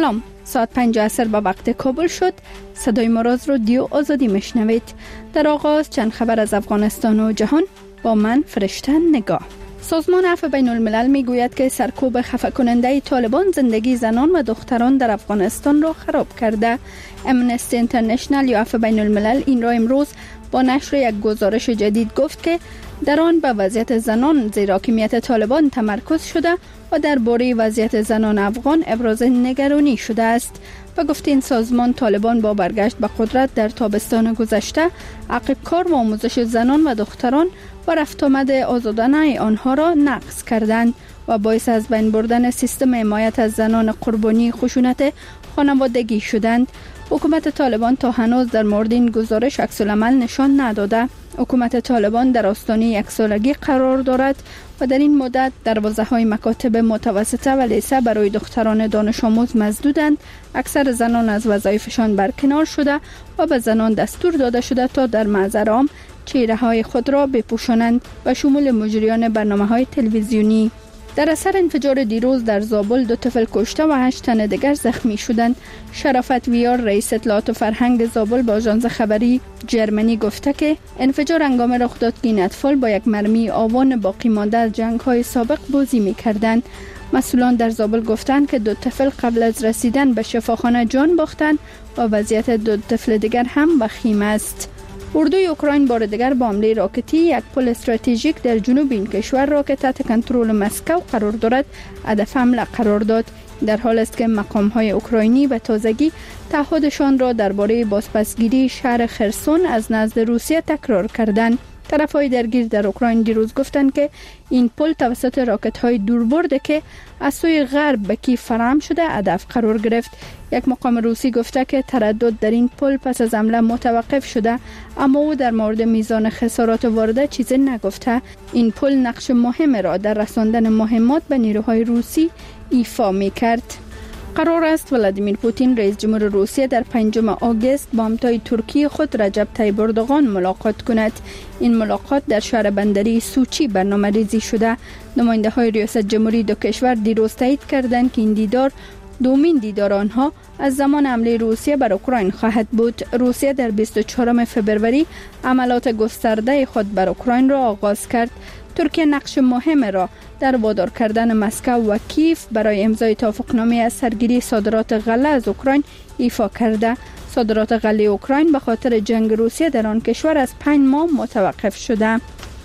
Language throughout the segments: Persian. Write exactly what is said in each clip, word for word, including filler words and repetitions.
سلام، ساعت پنج عصر به وقت کابل شد. صدای مراز رو دیو آزادی میشنوید. در آغاز چند خبر از افغانستان و جهان با من فرشته نگاه. سازمان عفو بین الملل می گوید که سرکوب خفه کننده طالبان زندگی زنان و دختران در افغانستان را خراب کرده. امنستی اینترنشنل یا عفو بین الملل این را امروز با نشر یک گزارش جدید گفت که در آن به وضعیت زنان زیر حاکمیت طالبان تمرکز شده و درباره وضعیت زنان افغان ابراز نگرانی شده است. و گفت این سازمان طالبان با برگشت به قدرت در تابستان گذشته عقب کار و آموزش زنان و دختران و رفت آمد آزادانه آنها را نقض کردند و باعث از بین بردن سیستم حمایت از زنان قربانی خشونت خانوادگی شدند. حکومت طالبان تا هنوز در مورد این گزارش عکس‌العمل نشان نداده. حکومت طالبان در آستانه یک سالگی قرار دارد و در این مدت دروازه‌های مکاتب متوسطه و لیسه برای دختران دانش آموز مسدودند. اکثر زنان از وظایفشان برکنار شده و به زنان دستور داده شده تا در محضر عام چهره‌های خود را بپوشانند و شمول مجریان برنامه‌های تلویزیونی. در اثر انفجار دیروز در زابل دو طفل کشته و هشت تن دیگر زخمی شدند. شرافت ویار رئیس اطلاعات و فرهنگ زابل با آژانس خبری جرمنی گفته که انفجار هنگام رخ داد که این اطفال با یک مرمی آوان باقی مانده از جنگ‌های سابق بازی می‌کردند. مسئولان در زابل گفتند که دو طفل قبل از رسیدن به شفاخانه جان باختند و وضعیت دو طفل دیگر هم وخیم است. اردوی اوکراین بار دیگر با حمله راکتی یک پل استراتژیک در جنوب این کشور را که تحت کنترل مسکو قرار دارد هدف حمله قرار داد. در حال است که مقام‌های اوکراینی به تازگی تعهدشان را درباره بازپسگیری شهر خرسون از نزد روسیه تکرار کردند. طرف‌های درگیر در اوکراین دیروز گفتند که این پل توسط راکت‌های دوربرده که از سوی غرب به کیف فراهم شده هدف قرار گرفت. یک مقام روسی گفته که تردد در این پل پس از حمله متوقف شده، اما او در مورد میزان خسارات وارده چیزی نگفته. این پل نقش مهم را در رساندن مهمات به نیروهای روسی ایفا می‌کرد. قرار است ولادیمیر پوتین رئیس جمهور روسیه در پنجم آگوست با همتای ترکی خود رجب طیب اردوغان ملاقات کند. این ملاقات در شهر بندری سوچی برنامه ریزی شده. نماینده های ریاست جمهوری دو کشور دیروز تایید کردند که این دیدار دومین دیدار آنها از زمان حمله روسیه بر اوکراین خواهد بود. روسیه در بیست و چهارم فوریه عملیات گسترده خود بر اوکراین را آغاز کرد. ترکیه نقش مهم را در وادار کردن مسکو و کیف برای امضای توافقنامه از سرگیری صادرات غله از اوکراین ایفا کرده. صادرات غله اوکراین به خاطر جنگ روسیه در آن کشور از پنج ماه متوقف شده.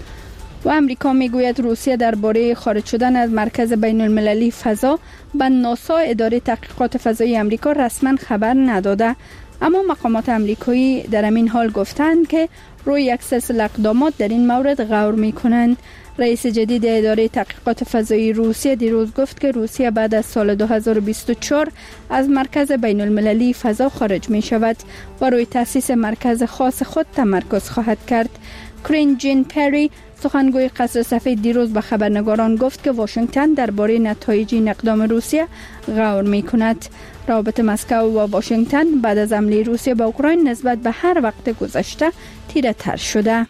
و امریکا میگوید روسیه درباره خارج شدن از مرکز بین المللی فضا به ناسا اداره تحقیقات فضایی امریکا رسما خبر نداده، اما مقامات امریکایی در همین حال گفتند که روی یک سلسله اقدامات در این مورد غور میکنند. رئیس جدید اداره تحقیقات فضایی روسیه دیروز گفت که روسیه بعد از سال دو هزار و بیست و چهار از مرکز بین المللی فضا خارج می شود و روی تأسیس مرکز خاص خود تمرکز خواهد کرد. کرین جین پری سخنگوی قصر سفید دیروز به خبرنگاران گفت که واشنگتن درباره نتایج این اقدام روسیه غور می کند. روابط مسکو و واشنگتن بعد از حمله روسیه به اوکراین نسبت به هر وقت گذشته تیره تر شده.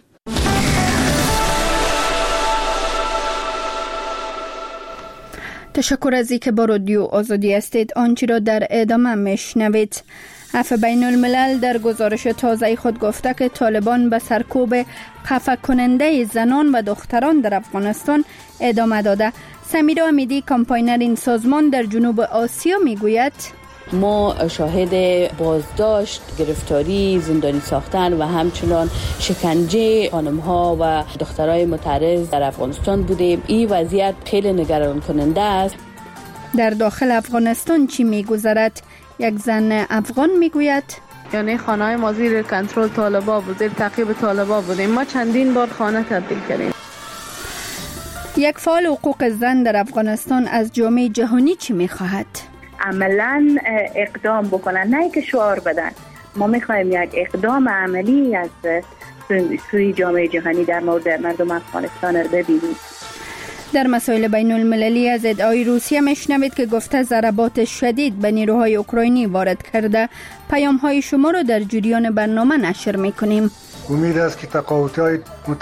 تشکر از اینکه با رادیو آزادی هستید. آنچه را در ادامه میشنوید. عفو بین الملل در گزارش تازه خود گفته که طالبان به سرکوب خفه کننده زنان و دختران در افغانستان ادامه داده. سمیرا امیدی کامپاینر این سازمان در جنوب آسیا میگوید ما شاهد بازداشت، گرفتاری، زندانی ساختن و همچنان شکنجه خانم‌ها و دخترای متعرض در افغانستان بودیم. این وضعیت خیلی نگران کننده است. در داخل افغانستان چی میگذرد؟ یک زن افغان میگوید یعنی خانه‌های ما زیر کنترل طالبا بود، زیر تعقیب طالبا بودیم. ما چندین بار خانه تبدیل کردیم. یک فعال حقوق زن در افغانستان از جامعه جهانی چی میخواهد؟ عملاً اقدام بکنن، نه که شعار بدن. ما میخوایم یک اقدام عملی از سوی جامعه جهانی در مورد مردم افغانستان رو ببینید. در مسائل بین المللی از ادعای روسیه میشنوید که گفته ضربات شدید به نیروهای اوکراینی وارد کرده. پیام های شما رو در جریان برنامه نشر میکنیم. امید است که تقاعدهای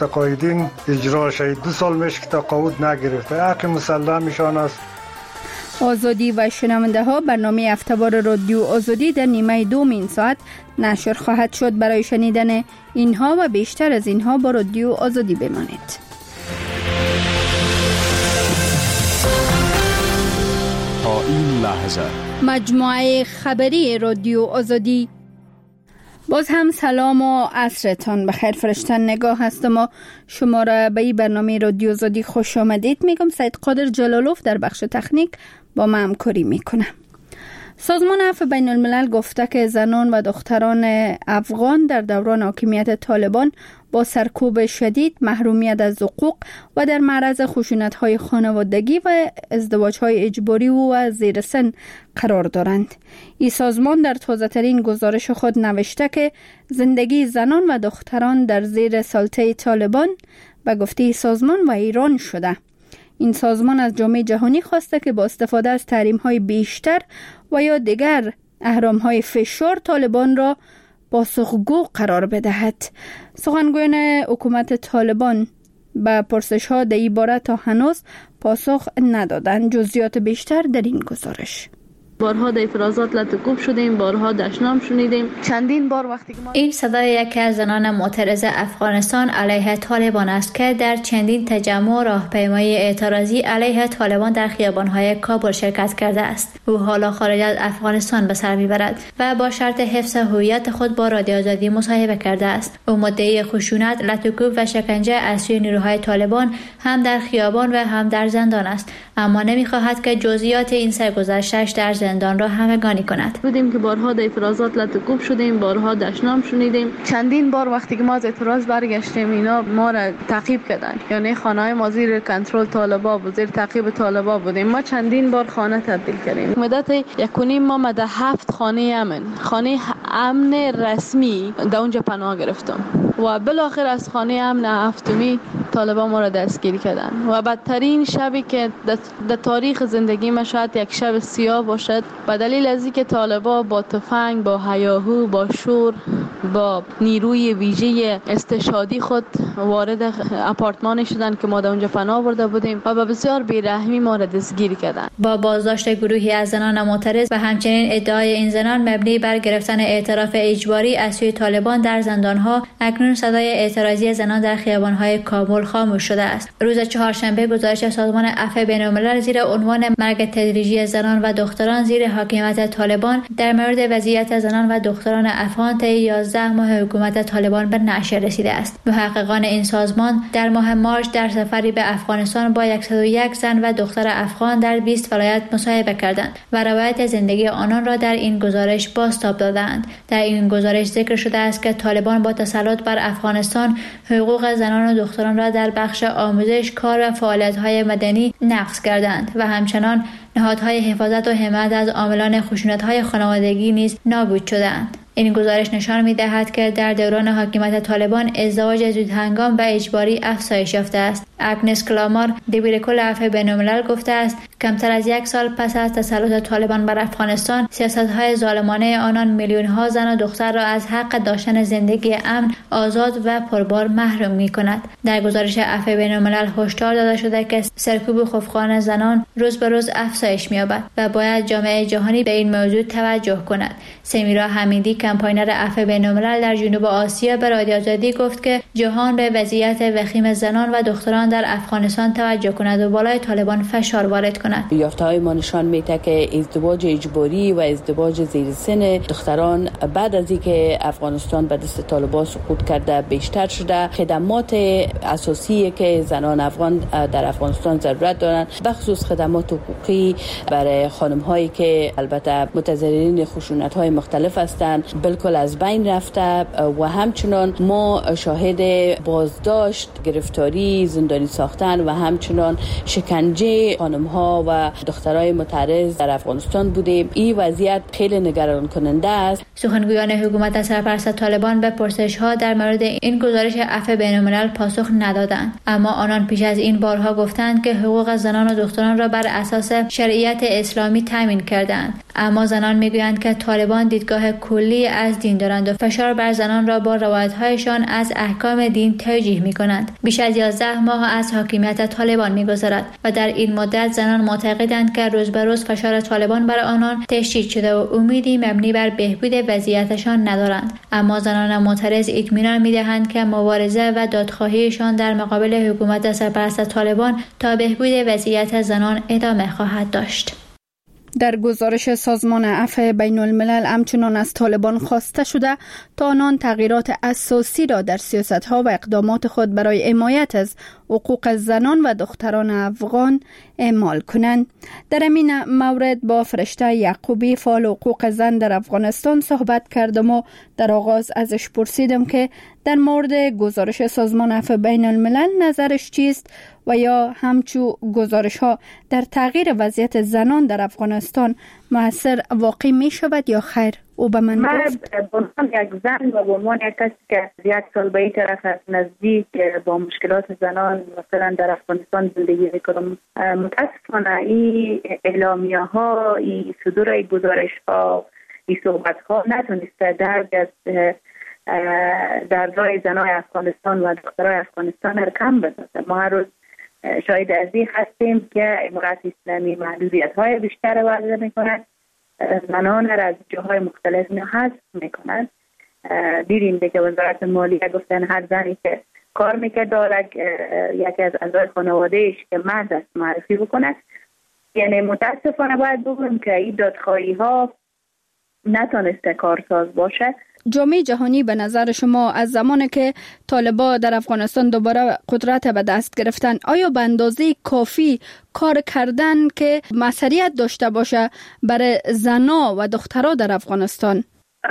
متقاعدین اجرا شود. دو سال میشه که تقاعد نگرفته. حق مسلمشان است. آزادی و شنونده ها برنامه هفته‌وار رادیو آزادی در نیمه دوم این ساعت نشر خواهد شد. برای شنیدن اینها و بیشتر از اینها با رادیو آزادی بمانید. تا این لحظه مجموعه خبری رادیو آزادی. باز هم سلام و عصرتان بخیر. فرشتن نگاه هستم و شما را به این برنامه رادیو آزادی خوش آمدید میگم. سید قادر جلالوف در بخش تکنیک با ما همکاری میکنه. سازمان عفو بین الملل گفته که زنان و دختران افغان در دوران حاکمیت طالبان با سرکوب شدید، محرومیت از حقوق و در معرض خشونت‌های خانوادگی و ازدواج‌های اجباری و زیر سن قرار دارند. این سازمان در تازه‌ترین گزارش خود نوشته که زندگی زنان و دختران در زیر سلطه طالبان به گفته سازمان ویران شده. این سازمان از جامعه جهانی خواسته که با استفاده از تحریم‌های بیشتر و یا دیگر اهرام‌های فشار طالبان را پاسخگو قرار بدهد. سخنگویان حکومت طالبان به پرسش‌ها در این باره تا هنوز پاسخ ندادند. جزئیات بیشتر در این گزارش. بارها در اعتراضات لطکوب شدیم، بارها دشنام شنیدیم. چندین بار وقتی که ما این صدای یکی از زنان معترض افغانستان علیه طالبان است که در چندین تجمع راهپیمایی اعتراضی علیه طالبان در خیابان‌های کابل شرکت کرده است. او حالا خارج از افغانستان به سر میبرد و با شرط حفظ هویت خود با رادیو آزادی مصاحبه کرده است. او مدعی خشونت، لطکوب و شکنجه از سوی نیروهای طالبان هم در خیابان و هم در زندان است، اما نمی‌خواهد که جزئیات این سرگذشتش در زندان را همگانی کند. بودیم که بارها در اعتراضات لطکوب شدیم، بارها دشنام شنیدیم. چندین بار وقتی که ما از اعتراض برگشتیم اینا ما را تعقیب کردن، یعنی خانه‌های ما زیر کنترل طالبا بود، زیر تعقیب طالبا بودیم. ما چندین بار خانه تبدیل کردیم. مدت یک و نیم ماه در هفت خانه امن، خانه امن رسمی در اونجا پناه گرفتم و بالاخره از خانه امن هفتمی طالبا ما را دستگیر کردن و بدترین شبی که در تاریخ زندگی ما شاید یک شب سیاه باشد به دلیل از اینکه طالبا با تفنگ، با هیاهو، با شور، با نیروی ویژه استشهادی خود وارد آپارتمان شدن که ما در اونجا پناه برده بودیم و با بسیار بیرحمی ما را دستگیر کردن. با بازداشت گروهی از زنان معترض و همچنین ادعای این زنان مبنی بر گرفتن اعتراف اجباری از سوی طالبان در زندان‌ها، اکنون صدای اعتراضی زنان در خیابان‌های کابل خاموش شده است. روز چهارشنبه گزارش سازمان عفو بین الملل زیر عنوان مرگ تدریجی زنان و دختران زیر حاکمیت طالبان در مورد وضعیت زنان و دختران افغان طی یازده ماه حکومت طالبان به نشر رسیده است. محققان این سازمان در ماه مارس در سفری به افغانستان با صد و یک زن و دختر افغان در بیست ولایت مصاحبه کردند و روایت زندگی آنان را در این گزارش بازتاب دادند. در این گزارش ذکر شده است که طالبان با تسلط بر افغانستان حقوق زنان و دختران را در بخش آموزش، کار و فعالیت‌های مدنی نقض کردند و همچنان نهادهای حفاظت و حمایت از عاملان خشونت‌های خانوادگی نیز نابود شدند. این گزارش نشان می‌دهد که در دوران حاکمیت طالبان ازدواج زودهنگام و اجباری افزایش یافته است. اگنس کلامار، دبیر کل عفو بین‌الملل گفته است کمتر از یک سال پس از تسلط طالبان بر افغانستان، سیاست‌های ظالمانه آنان میلیون‌ها زن و دختر را از حق داشتن زندگی امن، آزاد و پربار محروم می‌کند. در گزارش عفو بین‌الملل هشدار داده شده که سرکوب خفقان زنان روز به روز افزایش می‌یابد و باید جامعه جهانی به این موضوع توجه کند. سمیرا حمیدی، کمپاینر عفو بین‌الملل در جنوب آسیا، به رادیو آزادی گفت که جهان به وضعیت وخیم زنان و دختران در افغانستان توجه کند و بالای طالبان فشار وارد کند. یافته‌های ما نشان میده که ازدواج اجباری و ازدواج زیر سن دختران بعد از اینکه افغانستان به دست طالبان سقوط کرده بیشتر شده. خدمات اساسی که زنان افغان در افغانستان ضرورت دارند، به خصوص خدمات حقوقی برای خانم‌هایی که البته متضررین خشونت‌های مختلف هستند، بالکل از بین رفته و همچنان ما شاهد بازداشت، گرفتاری، زندانی ساختن و همچنان شکنجه خانم‌ها و دخترای معترض در افغانستان بودیم. این وضعیت خیلی نگران کننده است. سخنگویان حکومت سرپرست طالبان به پرسش‌ها در مورد این گزارش عفو بین‌الملل پاسخ ندادند، اما آنان پیش از این بارها گفتند که حقوق زنان و دختران را بر اساس شریعت اسلامی تامین کردند اما زنان میگویند که طالبان دیدگاه کلی از دین دارند و فشار بر زنان را با روایت‌هایشان از احکام دین توجیه می‌کنند. بیش از یازده ماه از حاکمیت طالبان می‌گذرد و در این مدت زنان معتقدند که روز به روز فشار طالبان بر آنان تشدید شده و امیدی مبنی بر بهبود وضعیتشان ندارند. اما زنان معترض اطمینان می‌دهند که مبارزه و دادخواهیشان در مقابل حکومت سرپرست طالبان تا بهبود وضعیت زنان ادامه خواهد داشت. در گزارش سازمان عفو بین الملل همچنان از طالبان خواسته شده تا آنان تغییرات اساسی را در سیاست‌ها و اقدامات خود برای حمایت از حقوق زنان و دختران افغان اعمال کنند. در این مورد با فرشته یعقوبی فعال حقوق زن در افغانستان صحبت کردم و در آغاز ازش پرسیدم که در مورد گزارش سازمان عفو بین الملل نظرش چیست و یا همچو گزارش ها در تغییر وضعیت زنان در افغانستان مؤثر واقع می شود یا خیر؟ او به من گفت من به عنوان یک زن و به عنوان یک کسی که یک سال به این طرف از نزدیک با مشکلات زنان مثلا در افغانستان زندگی میکنم، متاسفانه این اعلامیه ها، این صدور گزارش ها، این صحبت ها نتونسته درد از دردهای زنای افغانستان و دخترای افغانستان را کم بسازه. ما هر روز شاید از این هستیم که امارت اسلامی محدودیت های بیشتر وضع میکنند، زنان را از جاهای مختلف حذف میکنند. دیدیم که وزارت مالیه گفتن هر زنی که کار میکرد دارد یکی از اعضای خانوادهش که مرد است معرفی بکنه. یعنی متاسفانه باید بگویم که این دادخواهی ها نتونسته کارساز باشه. جامعه جهانی به نظر شما از زمانی که طالبان در افغانستان دوباره قدرت به دست گرفتن آیا به اندازه کافی کار کردن که مسئولیت داشته باشه برای زنا و دخترها در افغانستان؟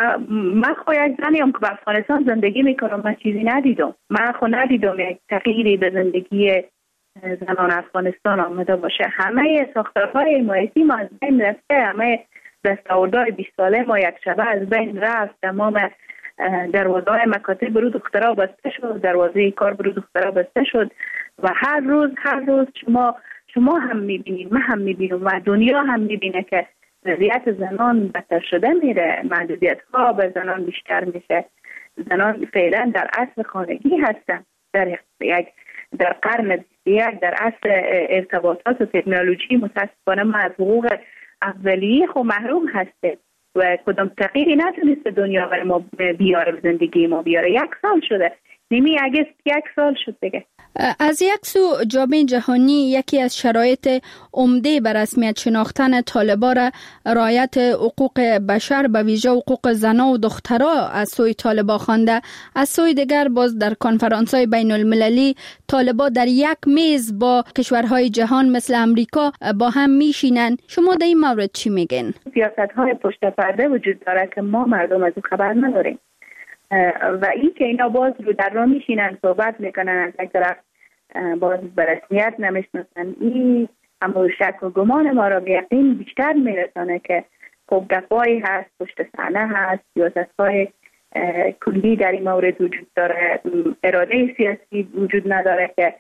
من خو یک زنیم که به افغانستان زندگی میکنم، من چیزی ندیدم. من خو ندیدم یک تغییری به زندگی زنان افغانستان آمده باشه. همه ساختارهای حمایتی ما از بین رفته، همه دستاوردهای بیست ساله ما یک شبه از بین رفت. تمام دروازه های مکاتب برو دخترها بسته شد، دروازه کار برو دخترها بسته شد و هر روز هر روز شما شما هم میبینید، من هم میبینم و دنیا هم میبینه که وضعیت زنان بدتر شده میره، محدودیت ها به زنان بیشتر میشه. زنان فعلا در اصل خانگی هستن، در یک در قرن یک در اصل ارتباطات و تکنولوژی. متاسفانه ما از حقوق اولیه خو محروم هسته و کدام تغییری نتونسته دنیا برای ما بیاره، به زندگی ما بیاره. یک سال شده، نیمی اگست یک سال شد دیگه. از یک سو جامعه جهانی یکی از شرایط عمده بر رسمیت شناختن طالبان را رعایت حقوق بشر به ویژه حقوق زنان و دخترها از سوی طالبان خوانده. از سوی دیگر باز در کنفرانس‌های بین المللی طالبان در یک میز با کشورهای جهان مثل امریکا با هم میشینن. شما در این مورد چی میگین؟ سیاست‌های پشت پرده وجود داره که ما مردم از اون خبر نداریم و این که اینا باز رو در را میشینن صحبت میکنن، از یک طرف باز به رسمیت نمیشناسن. این اما شک و گمان ما را به یقین بیشتر میرسانه که خب دفاعی هست، پشت صحنه هست، سیاست‌های کلی در این مورد وجود داره، اراده سیاسی وجود نداره که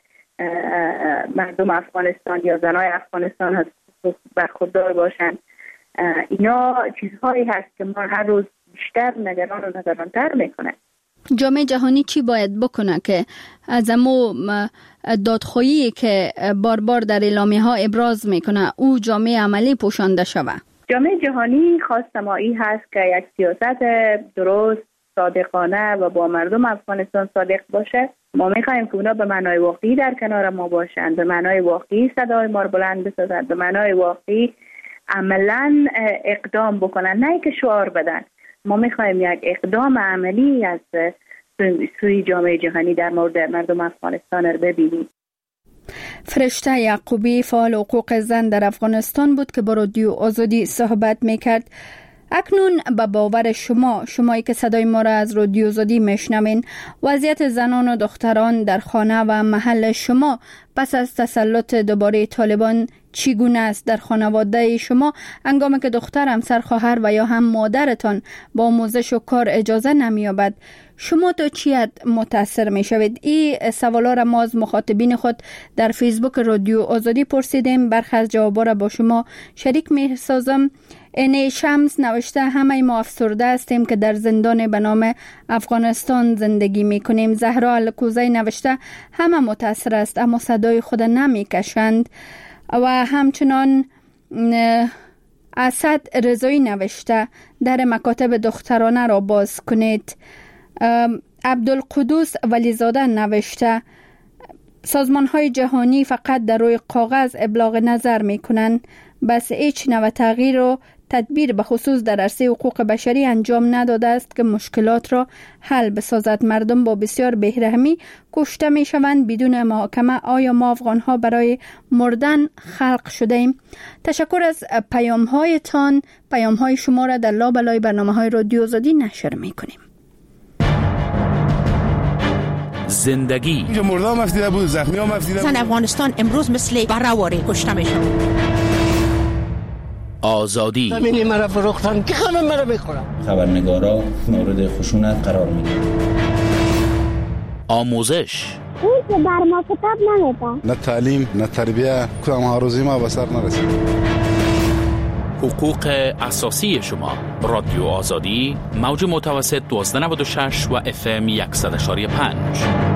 مردم افغانستان یا زنای افغانستان از برخوردار باشن. اینا چیزهایی هست که ما هر روز بیشتر نگران و نگرانتر میکنه. جامعه جهانی چی باید بکنه که از امو دادخواهی که بار بار در اعلامیه ها ابراز میکنه او جامعه عملی پوشانده شوه؟ جامعه جهانی خواست ما این هست که یک سیاست درست، صادقانه و با مردم افغانستان صادق باشه. ما میخوایم که اونا به معنای واقعی در کنار ما باشند، به معنای واقعی صدای ما رو بلند بسازند، به معنای واقعی عملاً اقدام بکنن، نه که شعار بدن. ما میخوایم یک اقدام عملی از سوی جامعه جهانی در مورد مردم افغانستان رو ببینیم. فرشته یعقوبی فعال حقوق زن در افغانستان بود که با رادیو آزادی صحبت میکرد. اکنون به باور شما، شمایی که صدای ما را از رادیو آزادی میشنوین، وضعیت زنان و دختران در خانه و محل شما پس از تسلط دوباره طالبان چگونه است در خانواده شما هنگامی که دختر، همسر، خواهر و یا هم مادرتان با آموزش و کار اجازه نمی‌یابد، شما تا چی حد متاثر می شوید؟ این سوالا را ما از مخاطبین خود در فیسبوک رادیو آزادی پرسیدیم. برخی از جوابا را با شما شریک می سازم. اینه شمس نوشته همه ما افسرده هستیم که در زندان به نام افغانستان زندگی می کنیم. زهرا الکوزی نوشته همه متاثر است اما صدای خود نمی کشند. و همچنان اسد رضایی نوشته در مکاتب دخترانه را باز کنید. عبدالقدوس ولیزاده نوشته سازمان های جهانی فقط در روی کاغذ ابلاغ نظر می کنند، بس هیچ نوع تغییر و تدبیر به خصوص در عرصه حقوق بشری انجام نداده است که مشکلات را حل بسازد. مردم با بسیار بی‌رحمی کشته می شوند بدون محاکمه. آیا ما افغان ها برای مردن خلق شده ایم؟ تشکر از پیام هایتان. پیام های شما را در لابلای برنامه های رادیو آزادی نشر می کنیم. زندگی اینجا مردا هم افتیده بود، زخمی هم افتیده بود. زن افغانستان امروز مثل برهواری کشته میشن. آزادی همینی مرا فروختن که خانم مرا میخورم. خبرنگارا مورد خشونت قرار میدن. آموزش اون که بر ما کتاب نمیده. نه تعلیم نه تربیه، کدام هاروزی ما به سر نرسید. حقوق اساسی شما. رادیو آزادی موج متوسط دوازده نود و شش و اف ام صد و یک و پنج.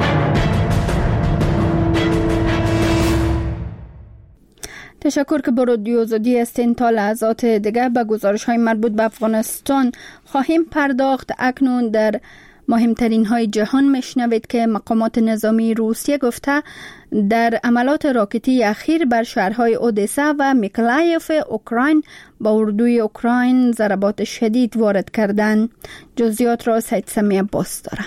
تشکر که با رادیو آزادی هستین. تا لحظات دیگر به گزارش های مربوط به افغانستان خواهیم پرداخت. اکنون در مهمترین های جهان میشنوید که مقامات نظامی روسیه گفته در عملات راکتی اخیر بر شهرهای اودسا و میکلایف اوکراین با اردوی اوکراین ضربات شدید وارد کردند. جزئیات را سید سمی عباس داره.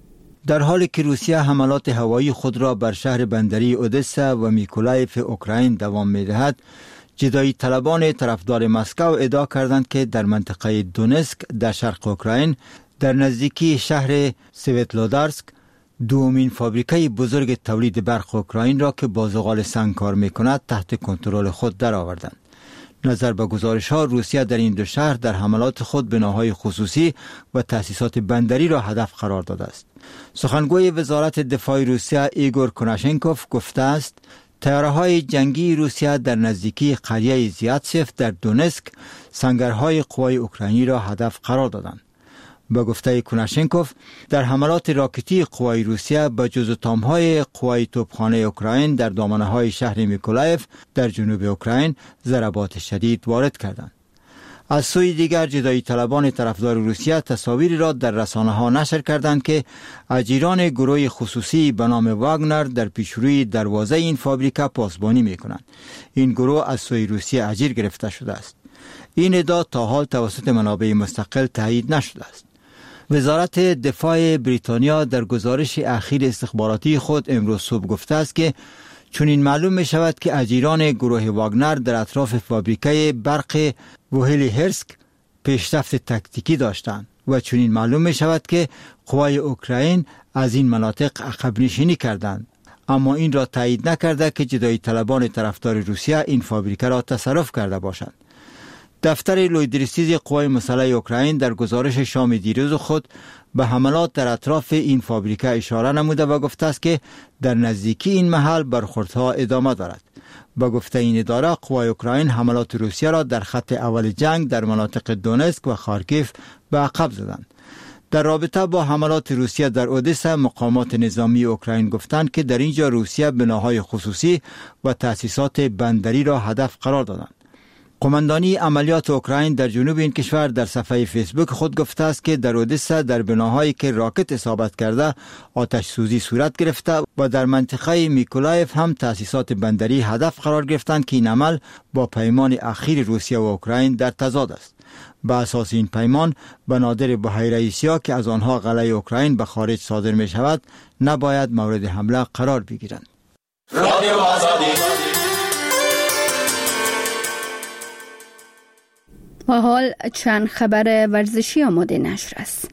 در حالی که روسیه حملات هوایی خود را بر شهر بندری اودسا و میکولایف اوکراین دوام می‌دهد، جدایی طلبان طرفدار مسکو ادعا کردند که در منطقه دونسک در شرق اوکراین در نزدیکی شهر سویتلودارسک دومین فابریکه بزرگ تولید برق اوکراین را که با زغال سنگ کار می‌کند تحت کنترل خود درآوردند. نظر به گزارش‌ها روسیه در این دو شهر در حملات خود بناهای خصوصی و تأسیسات بندری را هدف قرار داده است. سخنگوی وزارت دفاع روسیه ایگور کناشنکوف گفته است طیاره‌های جنگی روسیه در نزدیکی قریه زیاتسف در دونسک سنگرهای قوای اوکراینی را هدف قرار دادند. به گفته کناشنکوف در حملات راکتی قوای روسیه به جزو تامهای قوای توپخانه اوکراین در دامنه‌های شهر میکولایف در جنوب اوکراین ضربات شدید وارد کردند. از سوی دیگر جدایی طلبان طرفدار روسیه تصاویری را در رسانه‌ها نشر کردند که اجیران گروه خصوصی به نام واگنر در پیشروی دروازه این فابریکه پاسبانی می‌کنند. این گروه از سوی روسیه اجیر گرفته شده است. این ادعا تا حال توسط منابع مستقل تایید نشده است. وزارت دفاع بریتانیا در گزارش اخیر استخباراتی خود امروز صبح گفته است که چنین معلوم می شود که اجیران گروه واگنر در اطراف فابریکه برق وهلی هرسک پیشرفت تکتیکی داشتند و چنین معلوم می شود که قوای اوکراین از این مناطق عقب نشینی کردند، اما این را تایید نکرده که جدایی طلبان طرفدار روسیه این فابریکه را تصرف کرده باشند. دفتر لویدریستیز قوای مسلح اوکراین در گزارش شام دیروز خود به حملات در اطراف این فابریکه اشاره نموده و گفته است که در نزدیکی این محل برخوردها ادامه دارد. با گفته این اداره قوای اوکراین حملات روسیه را در خط اول جنگ در مناطق دونسک و خارکیف به عقب زدند. در رابطه با حملات روسیه در اودسا مقامات نظامی اوکراین گفتند که در اینجا روسیه بناهای خصوصی و تأسیسات بندری را هدف قرار دادند. قماندانی عملیات اوکراین در جنوب این کشور در صفحه فیسبوک خود گفته است که در اودسا در بناهایی که راکت اصابت کرده آتش سوزی صورت گرفته و در منطقه میکولایف هم تأسیسات بندری هدف قرار گرفتند که این عمل با پیمان اخیر روسیه و اوکراین در تضاد است. به اساس این پیمان بنادر بحیره ایسیا که از آنها قلعه اوکراین به خارج صادر می شود نباید مورد حمله قرار بگیرند. رادیو آزادی. و حال چند خبر ورزشی آماده نشر است.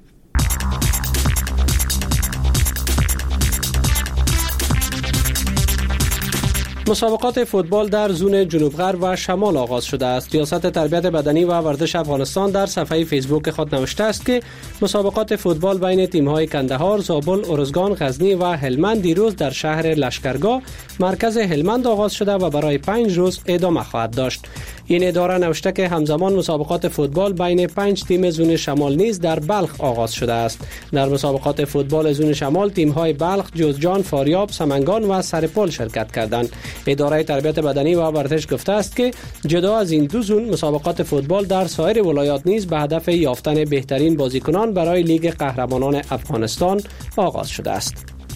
مسابقات فوتبال در زون جنوب غرب و شمال آغاز شده است. ریاست تربیت بدنی و ورزش افغانستان در صفحه فیسبوک خود نوشته است که مسابقات فوتبال بین تیم‌های کندهار، زابل، ارزگان، غزنی و هلمند دیروز در شهر لشکرگاه مرکز هلمند آغاز شده و برای پنج روز ادامه خواهد داشت. این اداره نوشته که همزمان مسابقات فوتبال بین پنج تیم زون شمال نیز در بلخ آغاز شده است. در مسابقات فوتبال زون شمال تیم‌های بلخ، جوزجان، فاریاب، سمنگان و سرپل شرکت کردند. اداره تربیت بدنی و ورزش گفته است که جدا از این دو زون مسابقات فوتبال در سایر ولایات نیز به هدف یافتن بهترین بازیکنان برای لیگ قهرمانان افغانستان آغاز شده است.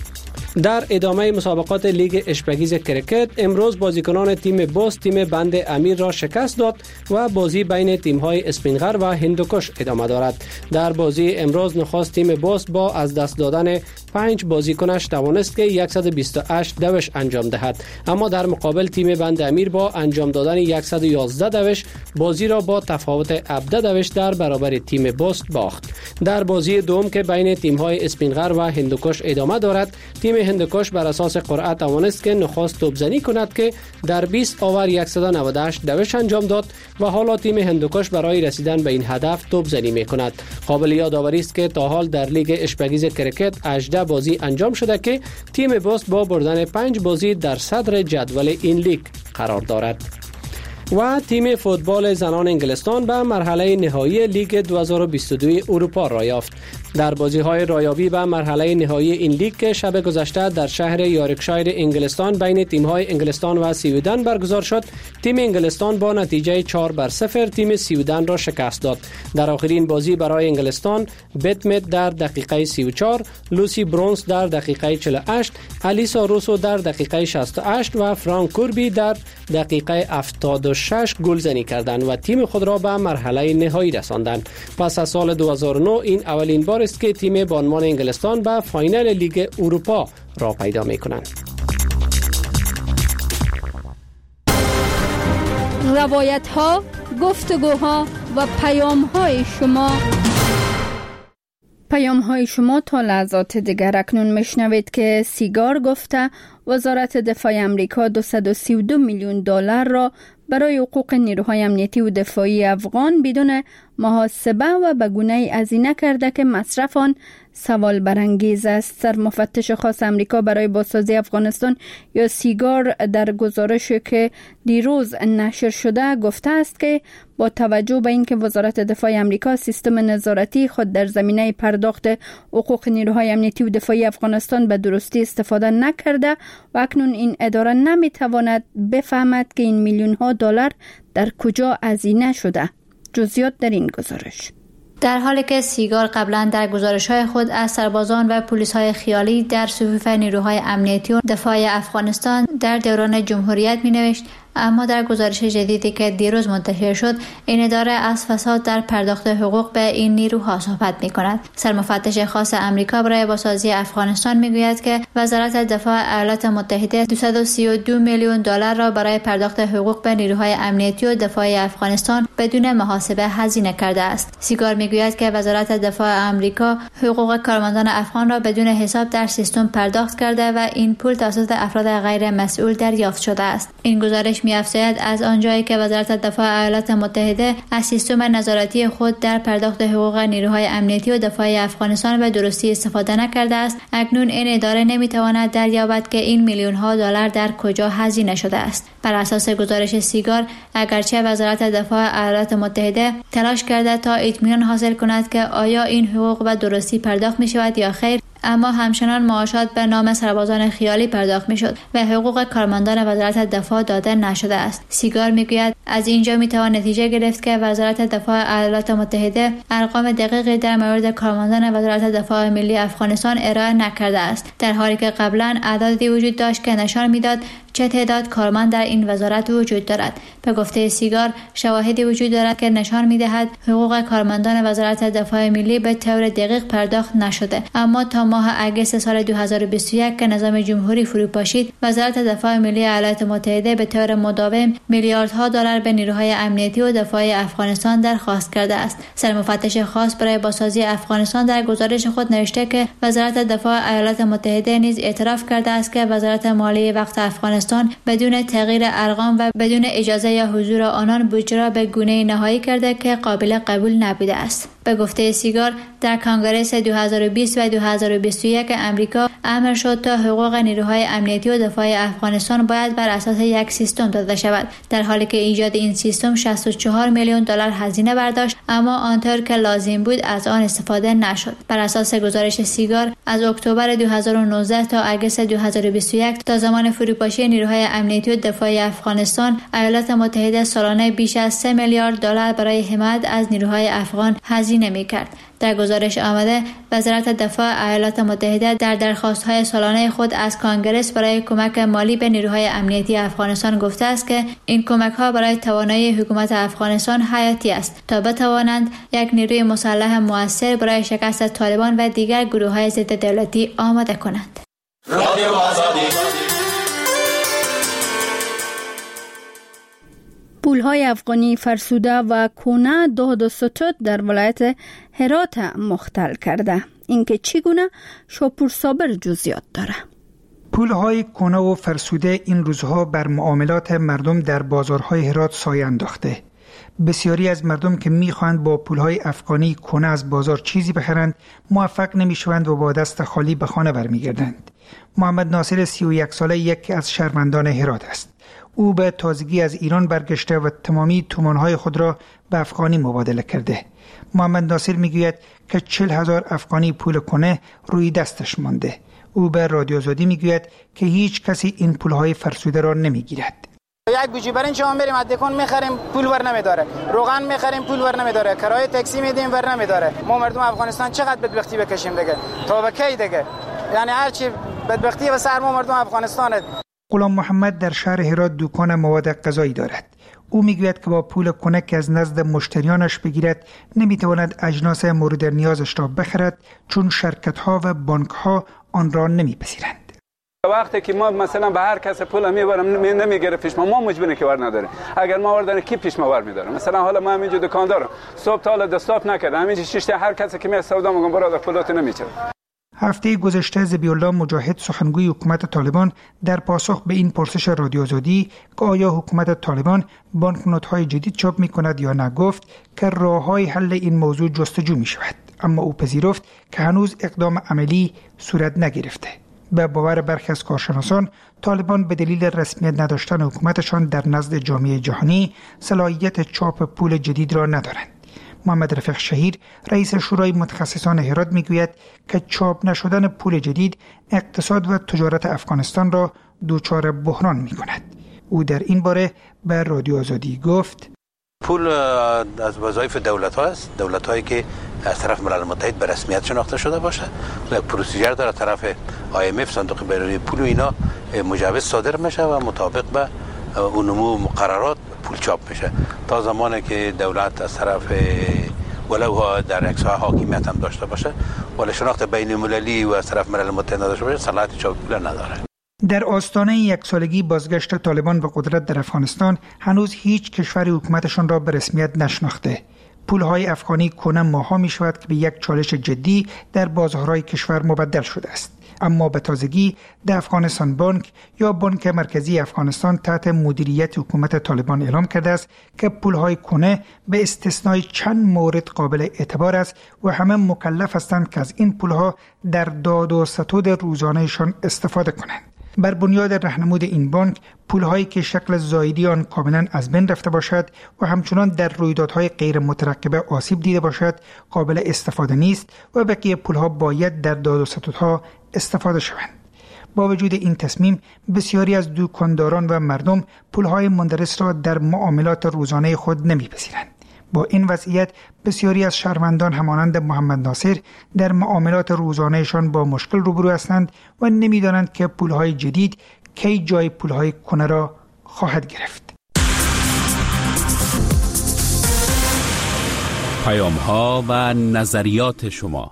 در ادامه مسابقات لیگ اشپگیز کرکت امروز بازیکنان تیم بوست تیم بند امیر را شکست داد و بازی بین تیم‌های اسپینغر و هندوکش ادامه دارد. در بازی امروز نخست تیم بوست با از دست دادن پنج بازیکنش توانست که صد و بیست و هشت دوش انجام دهد، اما در مقابل تیم بند امیر با انجام دادن صد و یازده دوش بازی را با تفاوت هفده دوش در برابر تیم بوست باخت. در بازی دوم که بین تیم‌های اسپینغر و هندوکش ادامه دارد، تیم هندوکش بر اساس قرعه توانست که نخست توپزنی کند که در بیست آور صد و نود و هشت دوش انجام داد و حالا تیم هندوکش برای رسیدن به این هدف توپزنی می‌کند. قابل یادآوری است که تا حال در لیگ اشپگیز کرکت هجده بازی انجام شده که تیم بوست با بردن پنج بازی در صدر جدول این لیگ قرار دارد. و تیم فوتبال زنان انگلستان به مرحله نهایی لیگ دو هزار و بیست و دو اروپا را یافت. در بازی‌های رایابی به مرحله نهایی این لیگ که شب گذشته در شهر یورکشایر انگلستان بین تیم‌های انگلستان و سویدن برگزار شد، تیم انگلستان با نتیجه چهار بر صفر تیم سویدن را شکست داد. در آخرین بازی برای انگلستان بتمت در دقیقه سی و چهار، لوسی برونز در دقیقه چهل و هشت، الیسا روسو در دقیقه شصت و هشت و فرانک کوربی در دقیقه هفتاد و شش گلزنی کردند و تیم خود را به مرحله نهایی رساندند. پس از سال دو هزار و نه این اولین بار است که تیم با عنوان انگلستان به فاینال لیگ اروپا را پیدا می‌کنند. روایت‌ها، گفتگوها و پیام‌های شما پیام‌های شما تا لحظات دیگر. اکنون میشنوید که سیگار گفته وزارت دفاع امریکا دویست و سی و دو میلیون دلار را برای حقوق نیروهای امنیتی و دفاعی افغان بدون محاسبه و به گونه‌ای هزینه کرده که مصرف آن سوال برانگیز است. سرمفتش خاص امریکا برای بازسازی افغانستان یا سیگار در گزارشی که دیروز نشر شده گفته است که با توجه به اینکه وزارت دفاع امریکا سیستم نظارتی خود در زمینه پرداخت حقوق نیروهای امنیتی و دفاعی افغانستان به درستی استفاده نکرده و اکنون این اداره نمیتواند بفهمد که این میلیون ها دلار در کجا هزینه شده. جزئیات در این گزارش. در حالی که سیگار قبلا در گزارش‌های خود از سربازان و پلیس‌های خیالی در صفوف نیروهای امنیتی و دفاع افغانستان در دوران جمهوریت می‌نوشت، اما در گزارش جدیدی که دیروز منتشر شد این اداره از فساد در پرداخت حقوق به این نیروها صحبت می‌کند. سرمفتش خاص امریکا برای بازسازی افغانستان می‌گوید که وزارت دفاع ایالات متحده دویست و سی و دو میلیون دلار را برای پرداخت حقوق به نیروهای امنیتی و دفاعی افغانستان بدون محاسبه هزینه کرده است. سیگار می‌گوید که وزارت دفاع امریکا حقوق کارمندان افغان را بدون حساب در سیستم پرداخت کرده و این پول توسط افراد غیر مسئول دریافت شده است. این گزارش می‌افزاید از آنجایی که وزارت دفاع ایالات متحده از سیستم نظارتی خود در پرداخت حقوق نیروهای امنیتی و دفاعی افغانستان به درستی استفاده نکرده است، اکنون این اداره نمی‌تواند دریابد که این میلیون ها دلار در کجا هزینه شده است. بر اساس گزارش سیگار، اگرچه وزارت دفاع ایالات متحده تلاش کرده تا اطمینان حاصل کند که آیا این حقوق به درستی پرداخت می‌شود یا خیر، اما همچنان معاشات به نام سربازان خیالی پرداخت میشد و حقوق کارمندان وزارت دفاع داده نشده است. سیگار میگوید از اینجا میتوان نتیجه گرفت که وزارت دفاع ایالات متحده ارقام دقیقی در مورد کارمندان وزارت دفاع ملی افغانستان ارائه نکرده است، در حالی که قبلا اعدادی وجود داشت که نشان میداد چه تعداد کارمند در این وزارت وجود دارد. به گفته سیگار، شواهدی وجود دارد که نشان میدهد حقوق کارمندان وزارت دفاع ملی به طور دقیق پرداخت نشده، اما تا ماه اگست سال دو هزار و بیست و یک که نظام جمهوری فرو پاشید، وزارت دفاع ملی ایالات متحده به طور مداوم میلیاردها دلار به نیروهای امنیتی و دفاعی افغانستان درخواست کرده است. سرمفتش خاص برای بازسازی افغانستان در گزارش خود نوشته که وزارت دفاع ایالات متحده نیز اعتراف کرده است که وزارت مالی وقت افغانستان افغانستان بدون تغییر ارقام و بدون اجازه یا حضور آنان بودجه را به گونه نهایی کرده که قابل قبول نبوده است. به گفته سیگار، در کنگره دو هزار و بیست و دو هزار و بیست و یک امریکا امر شد تا حقوق نیروهای امنیتی و دفاعی افغانستان باید بر اساس یک سیستم داده شود، در حالی که ایجاد این سیستم شصت و چهار میلیون دلار هزینه برداشت، اما آنطور که لازم بود از آن استفاده نشد. بر اساس گزارش سیگار، از اکتبر دو هزار و نوزده تا اگست دو هزار و بیست و یک تا زمان فروپاشی نیروهای امنیتی و دفاعی افغانستان، ایالات متحده سالانه بیش از سه میلیارد دلار برای حمایت از نیروهای افغان هزینه می‌کرد. در گزارش آمده، وزارت دفاع ایالات متحده در درخواست‌های سالانه خود از کانگرس برای کمک مالی به نیروهای امنیتی افغانستان گفته است که این کمک‌ها برای توانایی حکومت افغانستان حیاتی است تا بتوانند یک نیروی مسلح مؤثر برای شکست طالبان و دیگر گروه‌های ضد دولتی آماده کنند. رادیو آزادی. پولهای افغانی فرسوده و کونه داد و ستود در ولایت هرات مختل کرده. اینکه چگونه شاپور صابر جزئیات داره. پولهای کونه و فرسوده این روزها بر معاملات مردم در بازارهای هرات سایه انداخته. بسیاری از مردم که میخواهند با پولهای افغانی کونه از بازار چیزی بخرند موفق نمیشوند و با دست خالی به خانه برمیگردند. محمد ناصر سی و یک ساله یکی از شهروندان هرات است. او به تازگی از ایران برگشته و تمامی تومانهای خود را به افغانی مبادله کرده. محمد ناصر میگوید که چل هزار افغانی پول کنه روی دستش مانده. او به رادیو آزادی میگوید که هیچ کسی این پولهای فرسوده را نمیگیرد. یک گوجه برنج شما میریم از دکان میخریم پول ور نمیداره، روغن میخریم پول ور نمیداره، کرایه تاکسی میدیم ور نمیداره. ما مردم افغانستان چقدر بدبختی بکشیم دیگه؟ تا به کی دیگه؟ یعنی هر چی بدبختی و سر ما مردم افغانستانه. غلام محمد در شهر هرات دکان مواد غذایی دارد. او میگوید که با پول کنه که از نزد مشتریانش بگیرد نمیتواند اجناس مورد نیازش را بخرد چون شرکت‌ها و بانک‌ها آن را نمیپذیرند. وقتی که ما مثلا به هر کس پول میبرم نمیگیره پیش ما، ما مجبوریم که ور نداره. اگر ما وردن کی پیش ما ور میداره؟ مثلا حالا ما همینجا دکاندارم، صبح تا حالا دستاپ نکردم، همینجا شش تا هر کسی که می سودا میگم برادر پولات نمیچه. هفته گذشته ذبیح الله مجاهد سخنگوی حکومت طالبان در پاسخ به این پرسش رادیو آزادی که آیا حکومت طالبان بانکنوت‌های جدید چاپ می‌کند یا نه گفت که راه‌های حل این موضوع جستجو می‌شود، اما او پذیرفت که هنوز اقدام عملی صورت نگرفته. به باور برخی از کارشناسان، طالبان به دلیل رسمیت نداشتن حکومتشان در نزد جامعه جهانی صلاحیت چاپ پول جدید را ندارند. محمد رفیق شهیر رئیس شورای متخصصان هرات میگوید که چاپ نشدن پول جدید اقتصاد و تجارت افغانستان را دچار بحران میکند. او در این باره به رادیو آزادی گفت: پول از وظایف دولت ها است، دولت هایی که از طرف ملل متحد به رسمیت شناخته شده باشه، یک پروسیجر داره طرف آی ام اف، صندوق بین‌المللی پول و اینا مجوز صادر میشه و مطابق به اون نمو مقررات پول چاپ میشه. تا زمانی که دولت از طرف ولو در اکسای حاکمیت هم داشته باشه ولی شناخت بین المللی و از طرف ملل متحد داشته باشه، صلاحیت چاپ پول نداره. در آستانه یک سالگی بازگشت طالبان به قدرت در افغانستان هنوز هیچ کشوری حکومتشان را به رسمیت نشناخته. پولهای افغانی کنه ماها می شود که به یک چالش جدی در بازارهای کشور مبدل شده است. اما به تازگی در افغانستان بانک یا بانک مرکزی افغانستان تحت مدیریت حکومت طالبان اعلام کرده است که پولهای کنه به استثنای چند مورد قابل اعتبار است و همه مکلف هستند که از این پولها در داد و ستود روزانهشان استفاده کنند. بر بنیاد راهنمود این بانک، پولهایی که شکل زایدی آن کاملا از بین رفته باشد و همچنان در رویدادهای غیر مترقبه آسیب دیده باشد قابل استفاده نیست و بقیه پولها باید در داد و ستودها استفاده شوند. با وجود این تصمیم، بسیاری از دکانداران و مردم پولهای مندرس را در معاملات روزانه خود نمیپذیرند. با این وضعیت بسیاری از شهروندان همانند محمد ناصر در معاملات روزانهشان با مشکل روبرو هستند و نمیدانند که پولهای جدید کی جای پولهای کنه را خواهد گرفت. پیام ها و نظریات شما.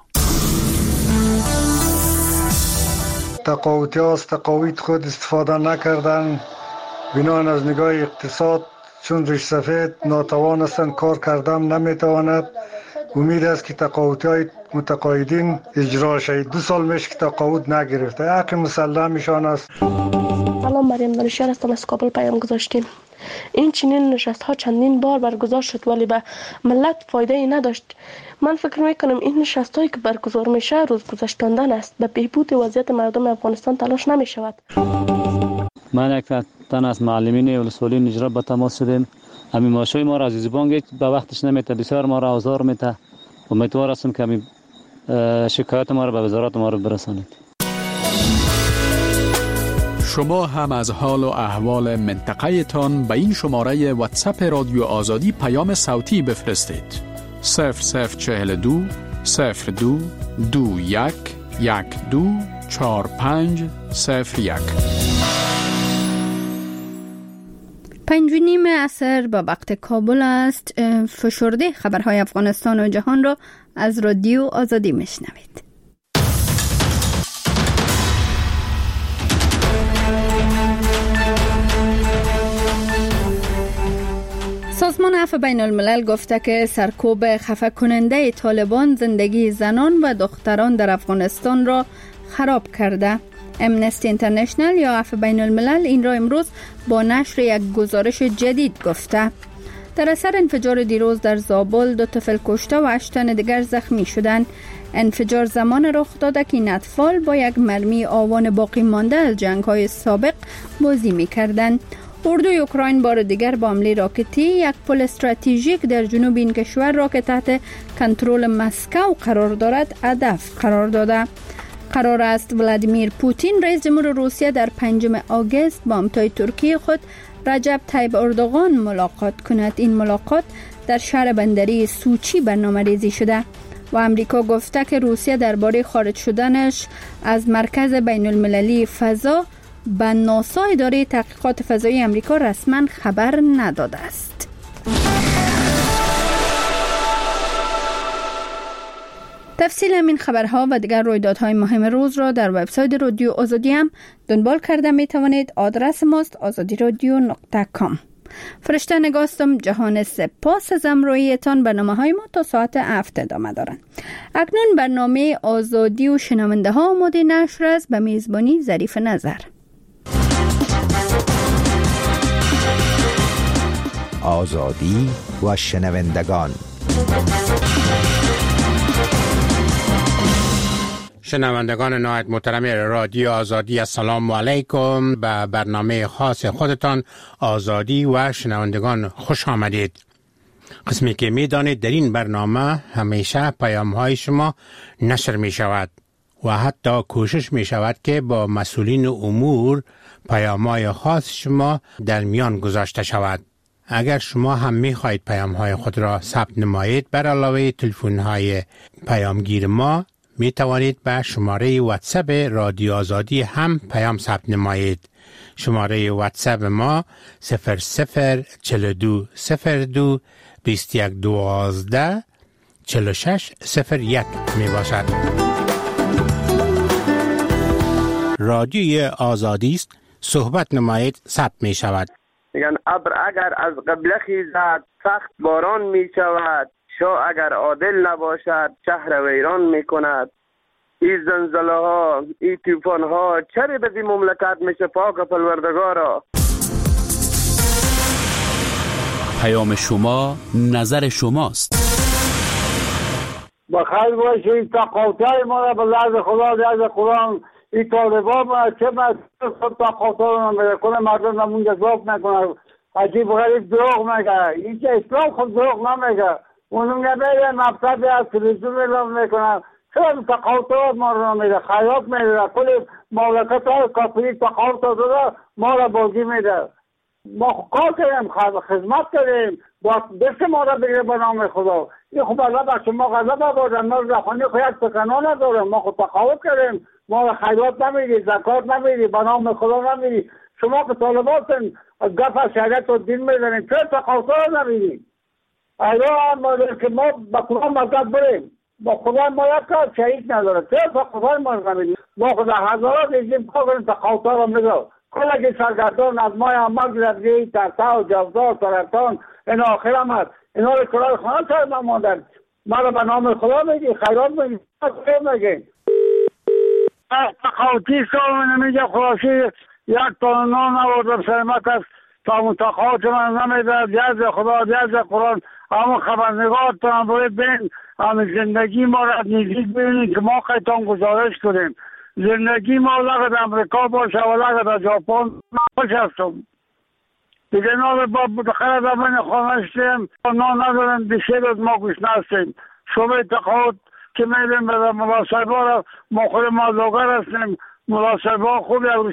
تقاوتی ها از تقاویت خود استفاده نکردن، بنان از نگاه اقتصاد چون ریش سفید ناتوان هستند، کار کردن نمیتواند. امید است که تقاوتی های متقاعدین اجرا شد. دو سال میشه که تقاعد نگرفته، حق مسلمشان است. سلام، مریم دانشیار هستم، از کابل پیام گذاشتیم. این چنین نشست ها چندین بار برگزار شد ولی به ملت فایده ای نداشت. من فکر میکنم این نشست هایی که برگزار میشه روز گذشتاندن است، به بهبود وضعیت مردم افغانستان تلاش نمی شود. من یک تن از معلمین ولسوالی نجراب با تماس شدیم. همین ماشوی ما را از زبان به وقتش نمیته، بسیار ما را آزار میته. امیدوار هستم که همین شکایت ما را به وزارت ما را برسانید. شما هم از حال و احوال منطقه تان به این شماره واتساپ رادیو آزادی پیام صوتی بفرستید. صفر صفر چهل دو صفر دو دو یک یک دو چهار پنج صفر یک. پنج و نیم عصر با وقت کابل است. فشرده خبرهای افغانستان و جهان را از رادیو آزادی میشنوید. سازمان عفو بین الملل گفته که سرکوب خفه کننده طالبان زندگی زنان و دختران در افغانستان را خراب کرده. امنستی اینترنشنل یا عفو بین الملل این را امروز با نشر یک گزارش جدید گفته. در اثر انفجار دیروز در زابل دو طفل کشته و هشت تن دیگر زخمی شدند. انفجار زمان رخ داده که این اطفال با یک مرمی آوان باقی مانده از جنگ‌های سابق بازی می‌کردند. اردوی اوکراین بار دیگر با حمله راکتی یک پل استراتژیک در جنوب این کشور را که تحت کنترل مسکو قرار دارد هدف قرار داده. قرار است ولادیمیر پوتین رئیس جمهور روسیه در پنجم آگوست با همتای ترکیه خود رجب طیب اردوغان ملاقات کند. این ملاقات در شهر بندری سوچی برنامه ریزی شده و امریکا گفته که روسیه درباره خارج شدنش از مرکز بین المللی فضا به ناسا اداره تحقیقات فضایی امریکا رسما خبر نداده است. تفصیل همین خبرها و دیگر رویدادهای مهم روز را در وبسایت رادیو آزادی هم دنبال کرده می توانید. آدرس ماست آزادی رادیو نقطه کام. فرشته نگاستم. جهان سپاس از همراهیتان. برنامه های ما تا ساعت هفت ادامه دارند. اکنون برنامه آزادی و شنونده ها آماده نشر است به میزبانی ظریف نظر. آزادی و شنوندگان. شنوندگان نهایت محترم رادیو آزادی، السلام علیکم. به برنامه خاص خودتان آزادی و شنوندگان خوش آمدید. قسمی که می دانید در این برنامه همیشه پیام های شما نشر می شود و حتی کوشش می شود که با مسئولین امور پیام های خاص شما در میان گذاشته شود. اگر شما هم می خواهید پیام های خود را ثبت نمایید، بر علاوه تلفن های پیامگیر ما می توانید به شماره واتساپ رادیو آزادی هم پیام ثبت نمایید. شماره واتساپ ما صفر صفر چهل و دو صفر دو بیست و یک دوازده چهل و شش صفر یک می باشد. رادیوی آزادی است، صحبت نمایید، ثبت می شود. میگن ابر اگر از قبله خیزد سخت باران می شود، شاه اگر عادل نباشد شهر ویران می کند. این زلزله ها، این طوفان ها چرا به این مملکت میشه پاک پروردگارا. پیام شما نظر شماست. بخیر باشید. تقاطع ما را به لحظ خدا لحظ قرآن این طالبان ما چه مسئول تقاطع را میکنه، مردم نمون جذاب نکنه، عجیب غریب دروغ میگه. این که اسلام خود دروغ نمیگه، اونم نمیگه مقصد از تلویزیون اعلام میکنه. چرا تقاطع ما را میده، خیاط میده، کل مملکت های کافری تقاطع داده ما را بازی میده. ما کار کردیم، خدمت کردیم، با دست ما را بگیره به نام خدا. این خب الله بر شما غضب آوردن، ما رخانی خود یک سکنا ندارم، ما خود تقاطع کردیم، ما را خیرات نمیدی، زکات نمیدی، به نام خدا نمیدی. شما که طالباتن گف از شریعت و دین میزنید، چرا تقاطع نمیدی؟ اینا ما که ما با قرآن مدد بریم، با خدا ما یک کار شهید نداره، چرا تقاطع ما نمیدی؟ ما خدا هزارات ایزیم کار کنیم تقاطع را میدار. کلگی سرگردان از مای امک لرگی ترتا و جوزا و سرطان این آخر هم هست. اینا رو کرای خانه سر من ماندن. ما رو به نام خدا میگی، خیرات میگی، خیر میگی. تقاطی سال نمیگه خلاصی یک تا نان نوردم سرما کس تا منتقات من نمیداد. یز خدا یز قرآن اما خبرنگار تا هم باید بین همه زندگی ما را نزدیک ببینید که ما قیتان گزارش کنیم. زندگی ما لگد امریکا باشه و لگد ژاپن نباشستم دیگه. نان با بخیر در من خانه شدیم نان نداریم بیشه روز ما گوش نستیم. شما تقاعد که میدیم به مناسبه را ما خود مازوگر هستیم. مناسبه خوب